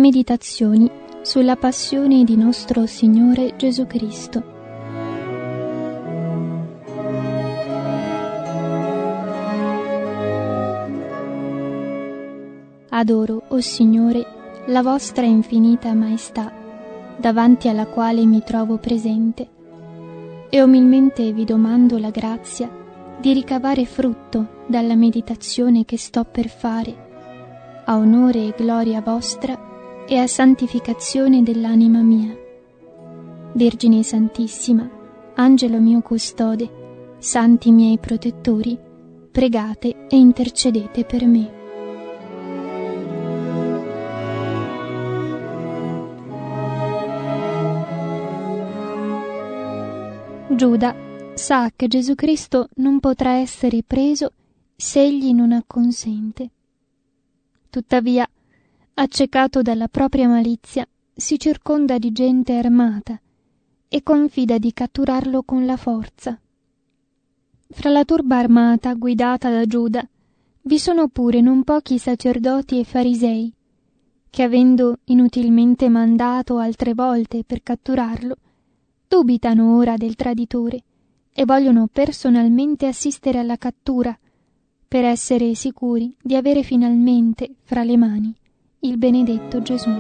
Meditazioni sulla passione di nostro Signore Gesù Cristo. Adoro, o Signore, la vostra infinita maestà, davanti alla quale mi trovo presente, e umilmente vi domando la grazia di ricavare frutto dalla meditazione che sto per fare, a onore e gloria vostra e a santificazione dell'anima mia. Vergine Santissima, Angelo mio custode, santi miei protettori, pregate e intercedete per me. Giuda sa che Gesù Cristo non potrà essere preso se egli non acconsente. Tuttavia, accecato dalla propria malizia, si circonda di gente armata e confida di catturarlo con la forza. Fra la turba armata guidata da Giuda vi sono pure non pochi sacerdoti e farisei che, avendo inutilmente mandato altre volte per catturarlo, dubitano ora del traditore e vogliono personalmente assistere alla cattura per essere sicuri di avere finalmente fra le mani il benedetto Gesù.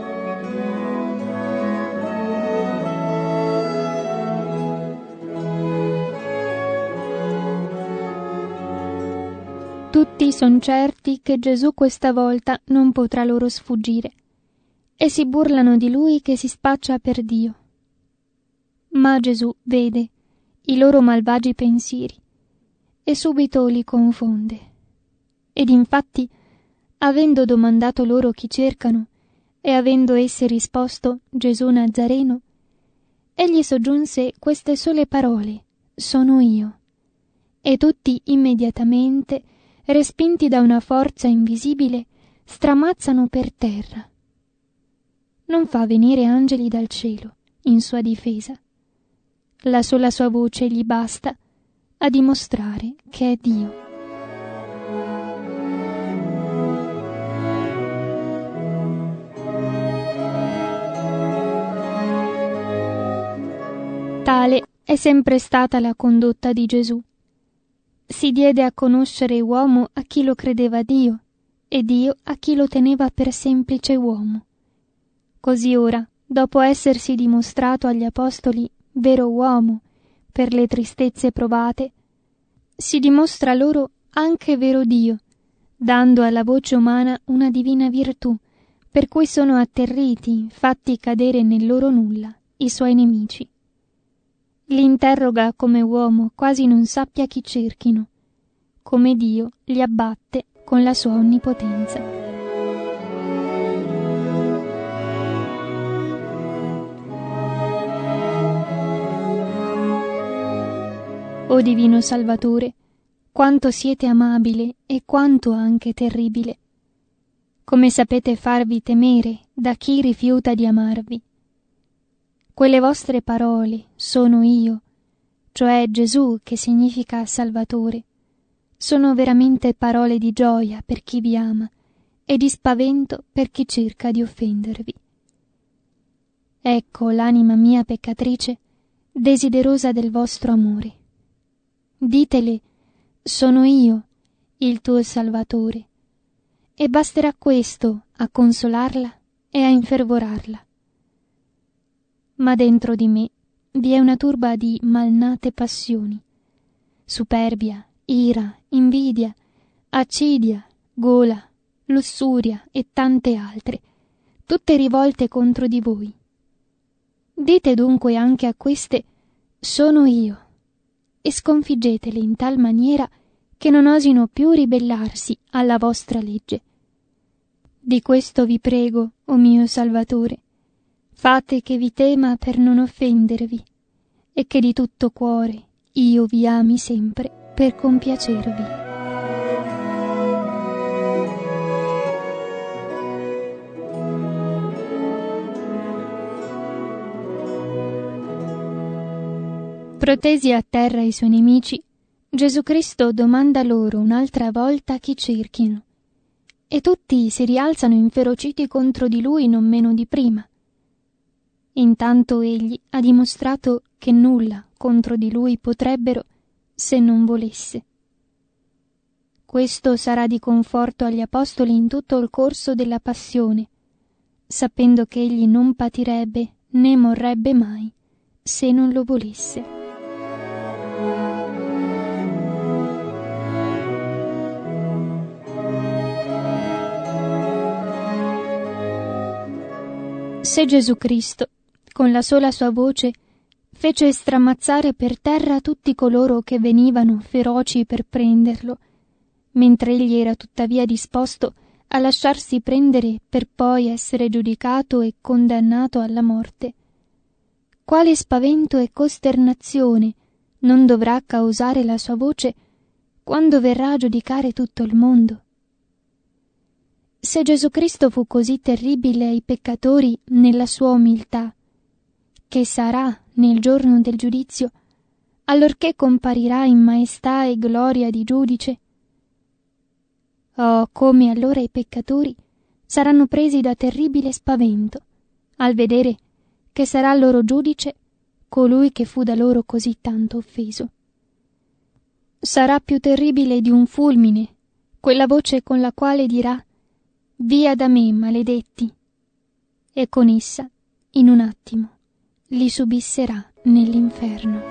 Tutti son certi che Gesù questa volta non potrà loro sfuggire e si burlano di lui che si spaccia per Dio. Ma Gesù vede i loro malvagi pensieri e subito li confonde. Ed infatti, avendo domandato loro chi cercano e avendo essi risposto Gesù Nazareno, egli soggiunse queste sole parole: sono io. E tutti immediatamente, respinti da una forza invisibile, stramazzano per terra. Non fa venire angeli dal cielo in sua difesa. La sola sua voce gli basta a dimostrare che è Dio. Tale è sempre stata la condotta di Gesù. Si diede a conoscere uomo a chi lo credeva Dio e Dio a chi lo teneva per semplice uomo. Così ora, dopo essersi dimostrato agli apostoli vero uomo per le tristezze provate, si dimostra loro anche vero Dio, dando alla voce umana una divina virtù, per cui sono atterriti, fatti cadere nel loro nulla, i suoi nemici. Li interroga come uomo, quasi non sappia chi cerchino, come Dio li abbatte con la sua onnipotenza. O Divino Salvatore, quanto siete amabile e quanto anche terribile. Come sapete farvi temere da chi rifiuta di amarvi. Quelle vostre parole, sono io, cioè Gesù che significa Salvatore, sono veramente parole di gioia per chi vi ama e di spavento per chi cerca di offendervi. Ecco l'anima mia peccatrice, desiderosa del vostro amore. Ditele, sono io, il tuo Salvatore, e basterà questo a consolarla e a infervorarla. Ma dentro di me vi è una turba di malnate passioni, superbia, ira, invidia, accidia, gola, lussuria e tante altre, tutte rivolte contro di voi. Dite dunque anche a queste, sono io, e sconfiggetele in tal maniera che non osino più ribellarsi alla vostra legge. Di questo vi prego, o mio Salvatore, fate che vi tema per non offendervi e che di tutto cuore io vi ami sempre per compiacervi. Protesi a terra i suoi nemici, Gesù Cristo domanda loro un'altra volta chi cerchino e tutti si rialzano inferociti contro di lui non meno di prima. Intanto egli ha dimostrato che nulla contro di lui potrebbero se non volesse. Questo sarà di conforto agli apostoli in tutto il corso della passione, sapendo che egli non patirebbe né morrebbe mai se non lo volesse. Se Gesù Cristo, con la sola sua voce, fece stramazzare per terra tutti coloro che venivano feroci per prenderlo, mentre egli era tuttavia disposto a lasciarsi prendere per poi essere giudicato e condannato alla morte, quale spavento e costernazione non dovrà causare la sua voce quando verrà a giudicare tutto il mondo? Se Gesù Cristo fu così terribile ai peccatori nella sua umiltà, che sarà nel giorno del giudizio, allorché comparirà in maestà e gloria di giudice? Oh, come allora i peccatori saranno presi da terribile spavento al vedere che sarà loro giudice colui che fu da loro così tanto offeso. Sarà più terribile di un fulmine quella voce con la quale dirà: «Via da me, maledetti!» e con essa, in un attimo, li subisserà nell'inferno.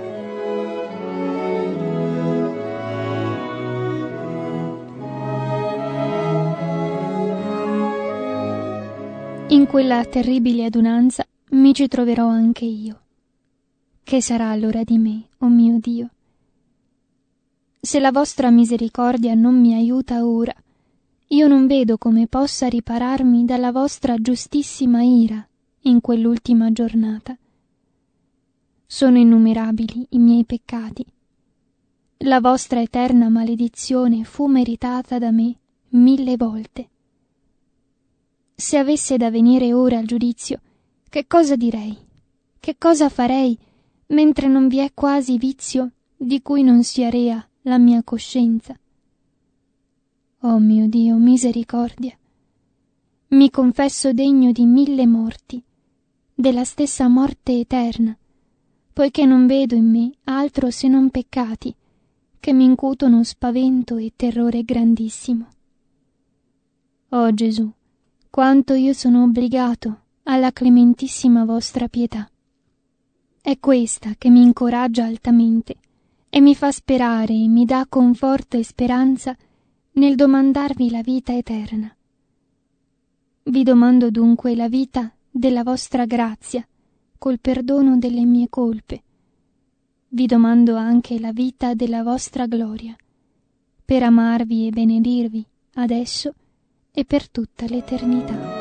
In quella terribile adunanza mi ci troverò anche io. Che sarà allora di me, o mio Dio? Se la vostra misericordia non mi aiuta ora, io non vedo come possa ripararmi dalla vostra giustissima ira in quell'ultima giornata. Sono innumerabili i miei peccati. La vostra eterna maledizione fu meritata da me 1000 volte. Se avesse da venire ora al giudizio, che cosa direi? Che cosa farei, mentre non vi è quasi vizio di cui non sia rea la mia coscienza? Oh mio Dio, misericordia! Mi confesso degno di 1000 morti, della stessa morte eterna, poiché non vedo in me altro se non peccati, che mi incutono spavento e terrore grandissimo. Oh Gesù, quanto io sono obbligato alla clementissima vostra pietà! È questa che mi incoraggia altamente e mi fa sperare e mi dà conforto e speranza nel domandarvi la vita eterna. Vi domando dunque la vita della vostra grazia col perdono delle mie colpe. Vi domando anche la vita della vostra gloria, per amarvi e benedirvi adesso e per tutta l'eternità.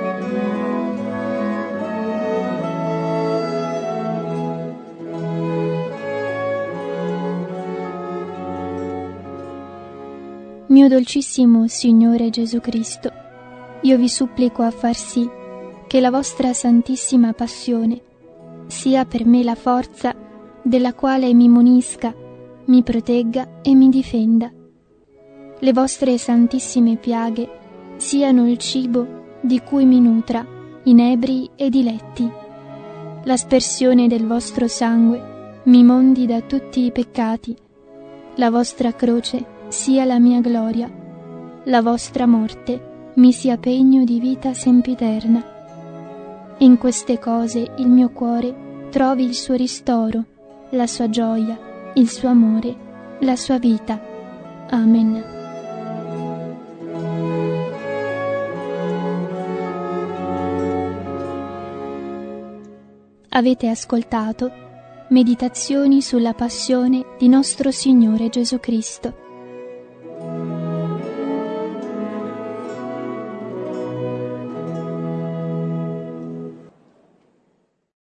Mio dolcissimo Signore Gesù Cristo, io vi supplico a far sì che la vostra santissima passione sia per me la forza della quale mi munisca, mi protegga e mi difenda. Le vostre santissime piaghe siano il cibo di cui mi nutra, inebri e diletti. L'aspersione del vostro sangue mi mondi da tutti i peccati. La vostra croce sia la mia gloria. La vostra morte mi sia pegno di vita sempiterna. In queste cose il mio cuore trovi il suo ristoro, la sua gioia, il suo amore, la sua vita. Amen. Avete ascoltato Meditazioni sulla passione di nostro Signore Gesù Cristo,